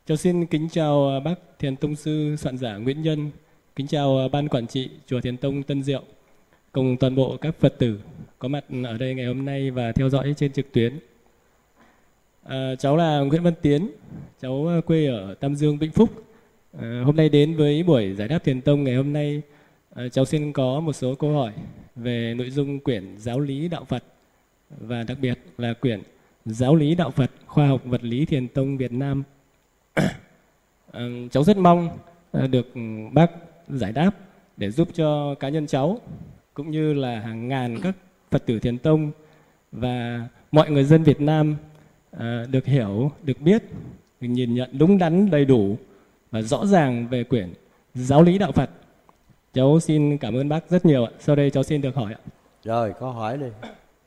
Cháu xin kính chào bác Thiền Tông Sư Soạn giả Nguyễn Nhân, kính chào ban quản trị Chùa Thiền Tông Tân Diệu, cùng toàn bộ các Phật tử có mặt ở đây ngày hôm nay và theo dõi trên trực tuyến. Cháu là Nguyễn Văn Tiến, cháu quê ở Tam Dương, Vĩnh Phúc. Hôm nay đến với buổi giải đáp Thiền Tông ngày hôm nay, cháu xin có một số câu hỏi về nội dung quyển Giáo lý Đạo Phật và đặc biệt là quyển Giáo lý Đạo Phật Khoa học Vật lý Thiền Tông Việt Nam. Cháu rất mong được bác giải đáp để giúp cho cá nhân cháu cũng như là hàng ngàn các Phật tử Thiền Tông và mọi người dân Việt Nam được hiểu, được biết, được nhìn nhận đúng đắn, đầy đủ và rõ ràng về quyển Giáo lý Đạo Phật. Cháu xin cảm ơn bác rất nhiều ạ. Sau đây cháu xin được hỏi ạ. Rồi, có hỏi đi.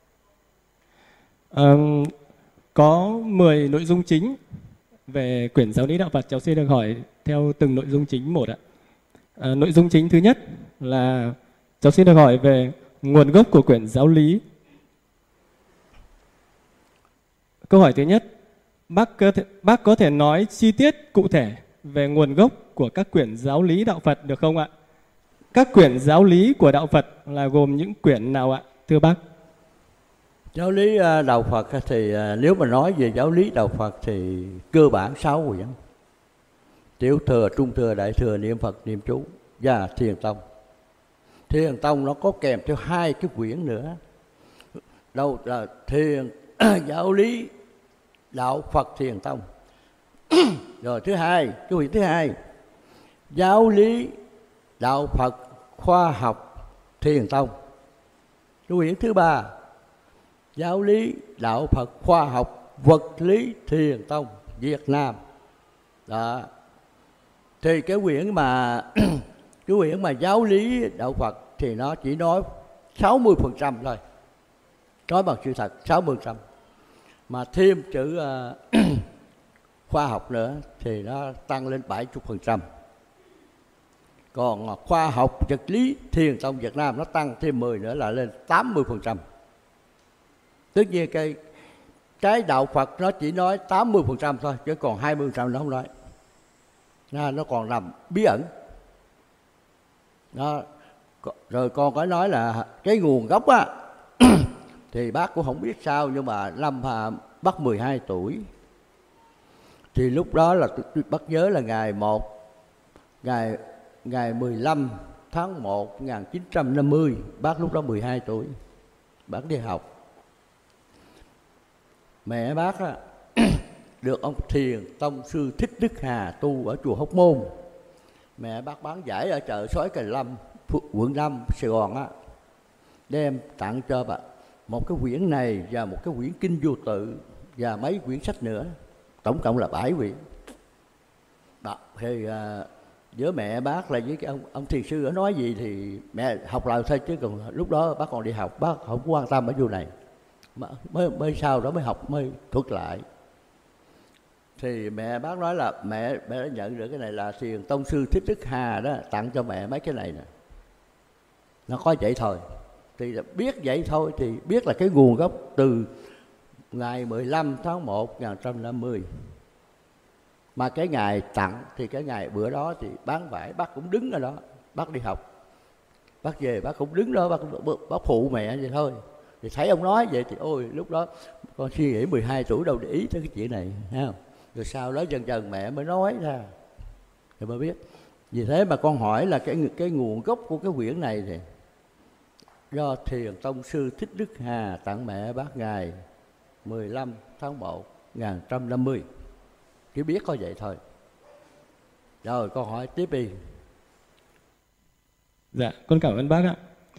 Có 10 nội dung chính về quyển Giáo lý Đạo Phật, cháu xin được hỏi theo từng nội dung chính một ạ. Nội dung chính thứ nhất là cháu xin được hỏi về nguồn gốc của quyển Giáo lý. Câu hỏi thứ nhất, bác có thể nói chi tiết cụ thể về nguồn gốc của các quyển Giáo lý Đạo Phật được không ạ? Các quyển Giáo lý của Đạo Phật là gồm những quyển nào ạ, thưa bác? Giáo lý Đạo Phật thì nếu mà nói về giáo lý Đạo Phật thì cơ bản 6 quyển: Tiểu thừa, Trung thừa, Đại thừa, Niệm Phật, Niệm chú và Thiền Tông. Thiền Tông nó có kèm theo 2 cái quyển nữa. Đâu là Thiền Giáo lý Đạo Phật Thiền Tông. Rồi thứ hai, cái quyển thứ hai, Giáo lý Đạo Phật Khoa học Thiền Tông. Cái quyển thứ ba, Giáo lý Đạo Phật Khoa học Vật lý Thiền Tông Việt Nam. Đó. Thì cái quyển mà Giáo lý Đạo Phật thì nó chỉ nói 60% thôi. Nói bằng sự thật 60%. Mà thêm chữ khoa học nữa thì nó tăng lên 70%. Còn khoa học vật lý Thiền Tông Việt Nam nó tăng thêm 10 nữa là lên 80%. Tất nhiên cái Đạo Phật nó chỉ nói 80% thôi, chứ còn 20% nó không nói. Nó còn nằm bí ẩn. Đó. Rồi con có nói là cái nguồn gốc á thì bác cũng không biết sao, nhưng mà năm bác 12 tuổi thì lúc đó là bác nhớ là ngày 15 tháng 1 1950, bác lúc đó 12 tuổi, bác đi học. Mẹ bác á, được ông Thiền Tông Sư Thích Đức Hà tu ở chùa Hóc Môn. Mẹ bác bán giải ở chợ Sói Cà Lâm, quận 5, Sài Gòn á, đem tặng cho bà một cái quyển này và một cái quyển Kinh Vô Tự và mấy quyển sách nữa, tổng cộng là 7 quyển. Đó, thì giữa mẹ bác là với cái ông thiền sư ở nói gì thì mẹ học lại thôi, chứ còn lúc đó bác còn đi học, bác không quan tâm ở vụ này. Mới sau đó mới học, mới thuật lại. Thì mẹ bác nói là mẹ đã nhận được cái này là Thiền Tông Sư Thích Đức Hà đó tặng cho mẹ mấy cái này nè. Nó có vậy thôi. Thì biết vậy thôi, thì biết là cái nguồn gốc từ ngày 15 tháng 1 1950. Mà cái ngày tặng thì cái ngày bữa đó thì bán vải bác cũng đứng ở đó, bác đi học. Bác về bác cũng đứng đó, bác phụ mẹ vậy thôi. Thì thấy ông nói vậy thì ôi lúc đó con suy nghĩ 12 tuổi đâu để ý tới cái chuyện này, thấy không? Rồi sau đó dần dần mẹ mới nói ra thì mới biết. Vì thế mà con hỏi là cái nguồn gốc của cái quyển này thì do Thiền Tông Sư Thích Đức Hà tặng mẹ bác ngày 15 tháng 1 1950. Chỉ biết có vậy thôi. Rồi con hỏi tiếp đi. Dạ, con cảm ơn bác ạ.